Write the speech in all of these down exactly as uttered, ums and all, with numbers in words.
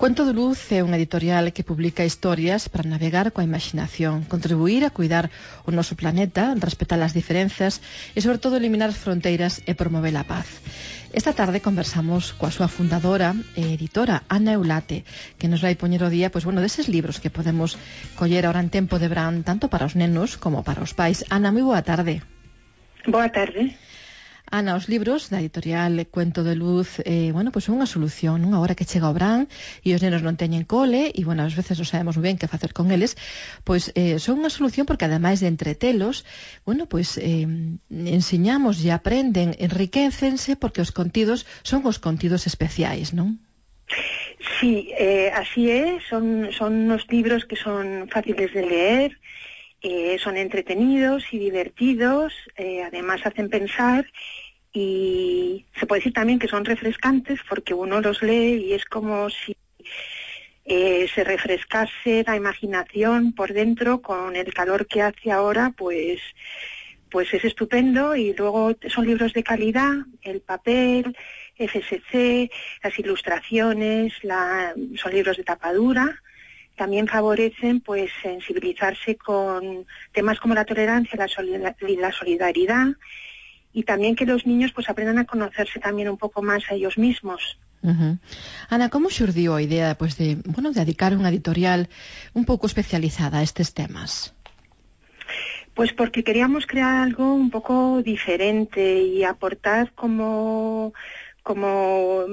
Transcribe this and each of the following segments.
Cuento de Luz é unha editorial que publica historias para navegar coa imaginación, contribuir a cuidar o noso planeta, respetar as diferenzas e, sobre todo, eliminar as fronteiras e promover a paz. Esta tarde conversamos coa súa fundadora e editora, Ana Eulate, que nos vai poñer o día, pois, bueno, deses libros que podemos coller ahora en tempo de verán, tanto para os nenos como para os pais. Ana, moi boa tarde. Boa tarde. Ana, os libros da editorial Cuento de Luz, eh, bueno, pois son unha solución, nunha hora que chega o verán e os nenos non teñen cole e, bueno, ás veces non sabemos moi ben que facer con eles, pois eh, son unha solución porque, ademais de entretelos, bueno, pois eh, enseñamos e aprenden, enriquécense porque os contidos son os contidos especiais, non? Sí, eh, así é, son, son unos libros que son fáciles de leer, eh, son entretenidos y divertidos, eh, además hacen pensar. Y se puede decir también que son refrescantes porque uno los lee y es como si eh, se refrescase la imaginación por dentro con el calor que hace ahora, pues, pues es estupendo. Y luego son libros de calidad, el papel, F S C, las ilustraciones, la, son libros de tapa dura. También favorecen pues sensibilizarse con temas como la tolerancia, la, solidar- la solidaridad. Y también que los niños pues aprendan a conocerse también un poco más a ellos mismos. Uh-huh. Ana, como xurdiu a idea pues, de, bueno, de dedicar unha editorial un pouco especializada a estes temas? Pues porque queríamos crear algo un poco diferente y aportar como, como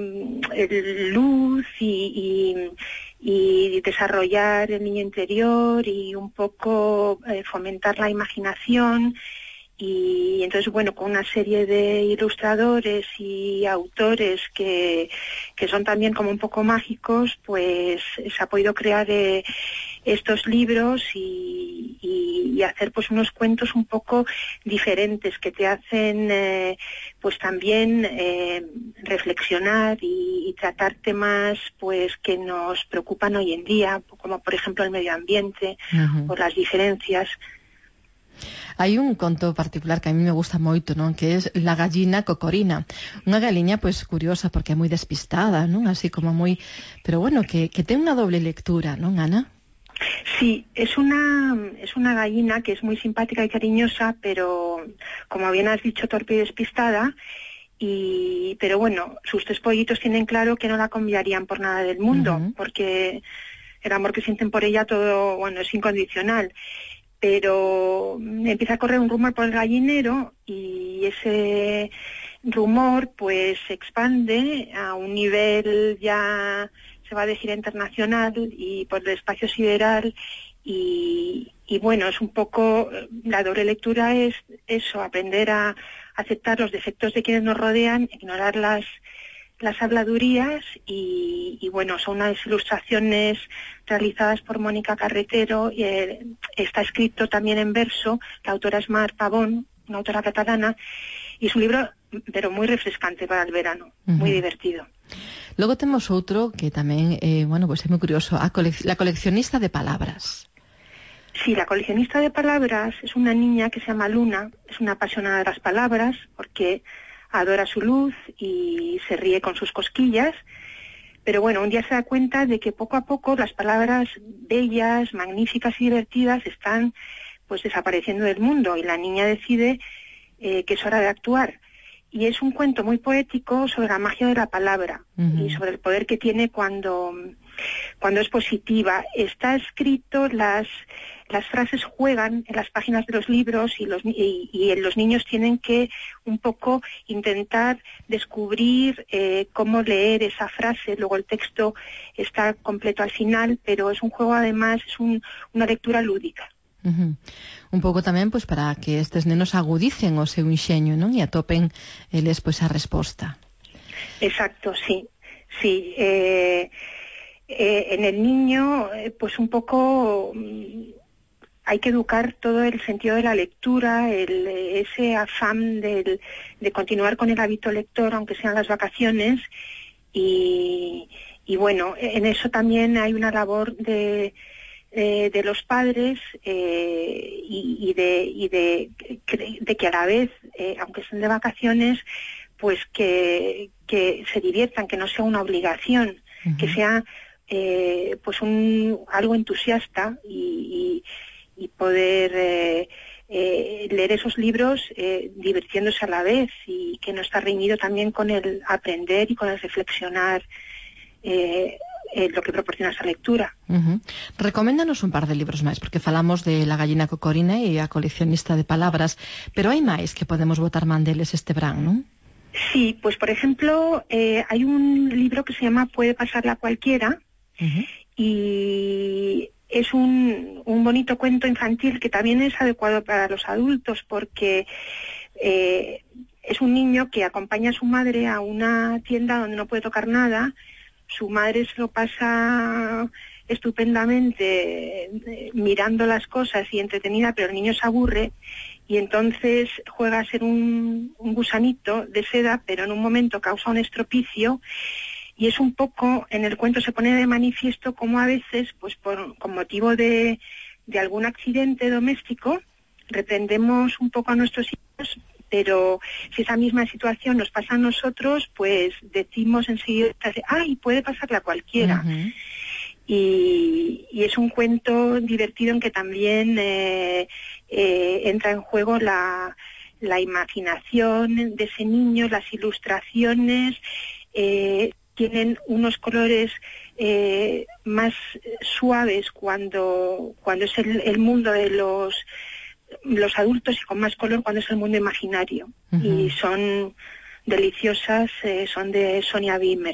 luz y, y, y desarrollar el niño interior y un poco eh, fomentar la imaginación. Y entonces, bueno, con una serie de ilustradores y autores que, que son también como un poco mágicos, pues se ha podido crear eh, estos libros y, y, y hacer pues unos cuentos un poco diferentes que te hacen eh, pues también eh, reflexionar y, y tratar temas pues que nos preocupan hoy en día, como por ejemplo el medio ambiente, uh-huh, o las diferencias. Hai un conto particular que a mí me gusta moito, non? Que é La gallina cocorina. Unha galiña, pois, curiosa, porque é moi despistada, non? Así como moi... Pero, bueno, que, que ten unha doble lectura, non, Ana? Sí, es una, es una gallina que es muy simpática y cariñosa, pero, como bien has dicho, torpe y despistada. Y, pero, bueno, sus tres pollitos tienen claro que no la cambiarían por nada del mundo, uh-huh, porque el amor que sienten por ella todo, bueno, es incondicional. Pero empieza a correr un rumor por el gallinero y ese rumor pues se expande a un nivel ya, se va a decir, internacional y por el espacio sideral y, y bueno, es un poco, la doble lectura es eso, aprender a aceptar los defectos de quienes nos rodean, ignorar las las habladurías y, y bueno, son unas ilustraciones realizadas por Mónica Carretero y eh, está escrito también en verso. La autora es Mar Pavón, una autora catalana, y es un libro pero muy refrescante para el verano, uh-huh, muy divertido. Logo temos outro que tamén eh, bueno, pues é moi curioso, a colec- La coleccionista de palabras. Sí, La coleccionista de palabras es una niña que se llama Luna, es una apasionada de las palabras porque adora su luz y se ríe con sus cosquillas, pero bueno, un día se da cuenta de que poco a poco las palabras bellas, magníficas y divertidas están pues desapareciendo del mundo y la niña decide eh, que es hora de actuar. Y es un cuento muy poético sobre la magia de la palabra, uh-huh, y sobre el poder que tiene cuando, cuando es positiva. Está escrito, las, las frases juegan en las páginas de los libros y los, y, y los niños tienen que un poco intentar descubrir eh, cómo leer esa frase. Luego el texto está completo al final, pero es un juego, además, es un, una lectura lúdica. Uh-huh. Un pouco tamén pois para que estes nenos agudicen o seu inxeño, non? E atopen eles pois a resposta. Exacto, sí, sí. Eh, eh, en el niño, eh, pues un poco mm, hay que educar todo el sentido de la lectura, el, ese afán del, de continuar con el hábito lector, aunque sean las vacaciones, y, y bueno, en eso también hay una labor de Eh, de los padres eh, y, y, de, y de, de que a la vez, eh, aunque estén de vacaciones, pues que, que se diviertan, que no sea una obligación, uh-huh, que sea eh, pues un algo entusiasta y, y, y poder eh, eh, leer esos libros eh, divirtiéndose a la vez, y que no está reñido también con el aprender y con el reflexionar eh, eh, lo que proporciona esa lectura. Uh-huh. Recoméndanos un par de libros máis, porque falamos de La gallina cocorina e a coleccionista de palabras, pero hai máis que podemos botar man deles este verán, non? Sí, pues por ejemplo, eh, hay un libro que se llama Puede pasarle a cualquiera, uh-huh. y es un, un bonito cuento infantil que también es adecuado para los adultos, porque eh, es un niño que acompaña a su madre a una tienda donde no puede tocar nada. Su madre se lo pasa estupendamente eh, mirando las cosas y entretenida, pero el niño se aburre y entonces juega a ser un, un gusanito de seda, pero en un momento causa un estropicio, y es un poco, en el cuento se pone de manifiesto cómo a veces, pues por, con motivo de, de algún accidente doméstico, reprendemos un poco a nuestros hijos, pero si esa misma situación nos pasa a nosotros, pues decimos enseguida, ¡ay, puede pasarle a cualquiera! Uh-huh. Y, y es un cuento divertido en que también eh, eh, entra en juego la, la imaginación de ese niño, las ilustraciones, eh, tienen unos colores eh, más suaves cuando, cuando es el, el mundo de los... los adultos, y con más color cuando es el mundo imaginario. Uh-huh. Y son deliciosas, eh, son de Sonia Wimmer.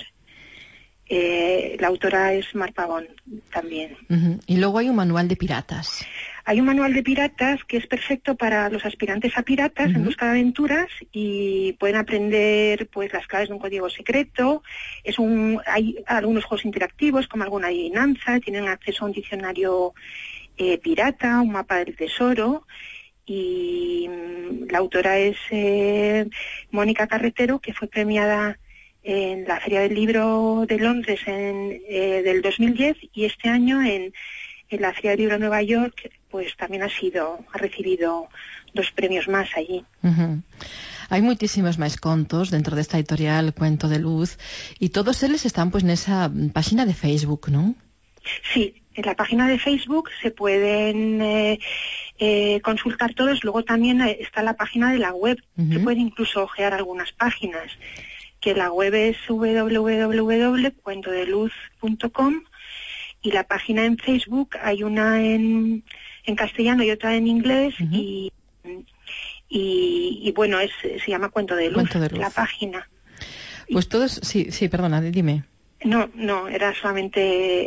Eh, la autora es Mar Pavón también. Uh-huh. Y luego hay un manual de piratas. Hay un manual de piratas que es perfecto para los aspirantes a piratas, uh-huh, en busca de aventuras, y pueden aprender pues las claves de un código secreto. Es un, hay algunos juegos interactivos como alguna adivinanza, tienen acceso a un diccionario Eh, pirata, un mapa del tesoro, y mm, la autora es eh, Mónica Carretero, que fue premiada en la Feria del Libro de Londres en, eh, del dos mil diez, y este año en, en la Feria del Libro de Nueva York pues también ha sido ha recibido dos premios más allí. Uh-huh. Hai moitísimos máis contos dentro desta editorial Cuento de Luz, e todos eles están pois nesa páxina de Facebook, non? Sí, en la página de Facebook se pueden eh, eh, consultar todos. Luego también está la página de la web. Uh-huh. Se puede incluso ojear algunas páginas, que la web es doble u doble u doble u punto cuento de luz punto com, y la página en Facebook hay una en, en castellano y otra en inglés. Uh-huh. y, y, y bueno, es, se llama Cuento de Luz, Cuento de Luz, la página. Pues todos, sí, sí, perdona, dime. No, no, era solamente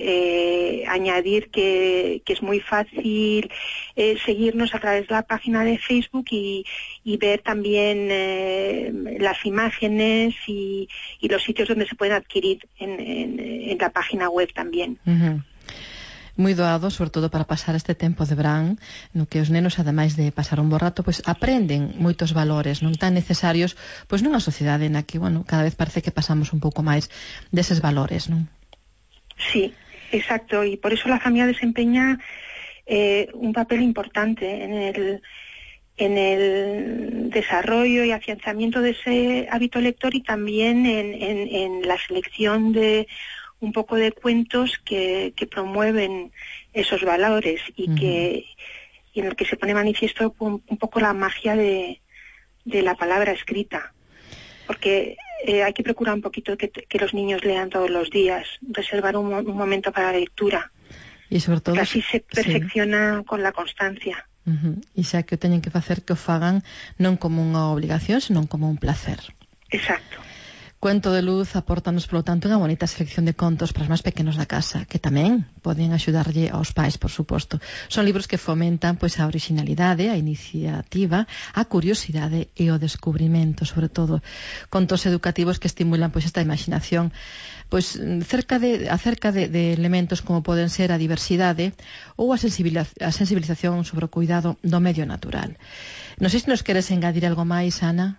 eh, añadir que, que es muy fácil eh, seguirnos a través de la página de Facebook y, y ver también eh, las imágenes y, y los sitios donde se pueden adquirir en, en, en la página web también. Uh-huh. Moi doado, sobre todo para pasar este tempo de verán, no que os nenos, ademais de pasar un bo rato, pois aprenden moitos valores non tan necesarios pois nunha sociedade na que, bueno, cada vez parece que pasamos un pouco máis deses valores, non? Sí, exacto, y por eso la familia desempeña eh, un papel importante en el en el desarrollo y afianzamiento de ese hábito lector, y también en, en, en la selección de un poco de cuentos que, que promueven esos valores y, uh-huh, que y en el que se pone manifiesto un, un poco la magia de, de la palabra escrita, porque eh, hay que procurar un poquito que, que los niños lean todos los días, reservar un, un momento para la lectura, y sobre todo, que así se perfecciona, sí, con la constancia. Uh-huh. E xa que o teñen que facer, que o fagan non como unha obligación, senón como un placer. Exacto. Cuento de Luz apórtanos, polo tanto, unha bonita selección de contos para os máis pequenos da casa, que tamén poden axudarlle aos pais, por suposto. Son libros que fomentan pois a originalidade, a iniciativa, a curiosidade e o descubrimento, sobre todo. Contos educativos que estimulan pois esta imaginación, pois cerca de, acerca de, de elementos como poden ser a diversidade ou a, a sensibilización sobre o cuidado do medio natural. Non sei se nos queres engadir algo máis, Ana.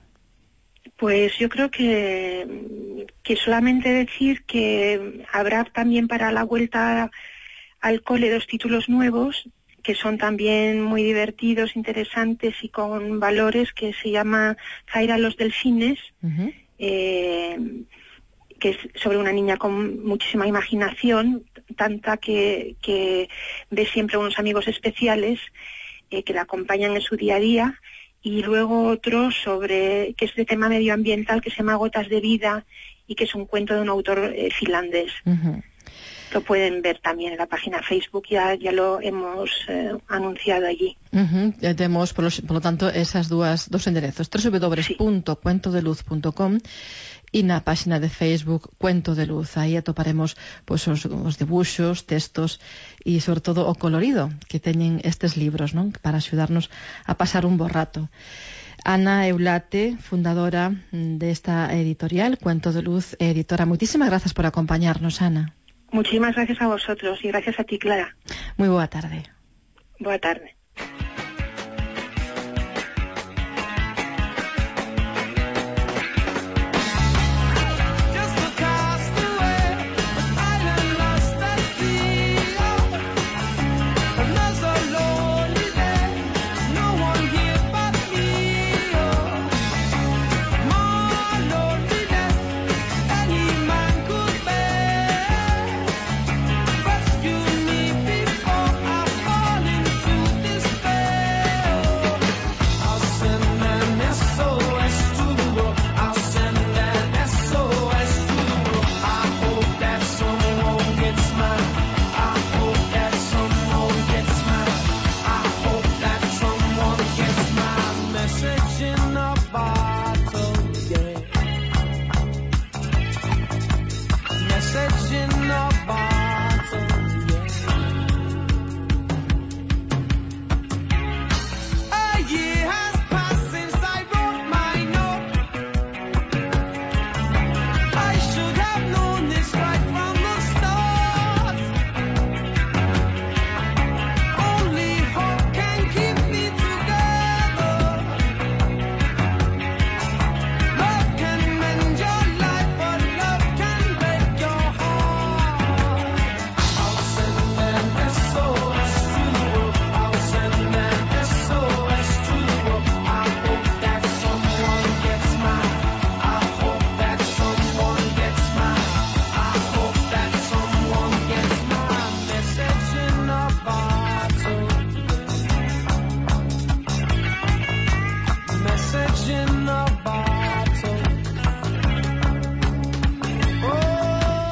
Pues yo creo que, que solamente decir que habrá también para la vuelta al cole dos títulos nuevos que son también muy divertidos, interesantes y con valores, que se llama Zaira los delfines, uh-huh, eh, que es sobre una niña con muchísima imaginación, tanta que, que ve siempre unos amigos especiales eh, que la acompañan en su día a día, y luego otro sobre que es de tema medioambiental, que se llama Gotas de Vida, y que es un cuento de un autor eh, finlandés. Uh-huh. Lo pueden ver también en la página Facebook, ya ya lo hemos eh, anunciado allí. Uh-huh. Ya tenemos, por lo, por lo tanto, esas dos, dos enderezos, doble u doble u doble u punto cuento de luz punto com e na página de Facebook Cuento de Luz. Aí atoparemos pois, os, os debuxos, textos e, sobre todo, o colorido que teñen estes libros, non? Para axudarnos a pasar un bo rato. Ana Eulate, fundadora desta editorial Cuento de Luz, editora. Moitísimas grazas por acompañarnos, Ana. Muchísimas gracias a vosotros y gracias a ti, Clara. Muy boa tarde. Boa tarde.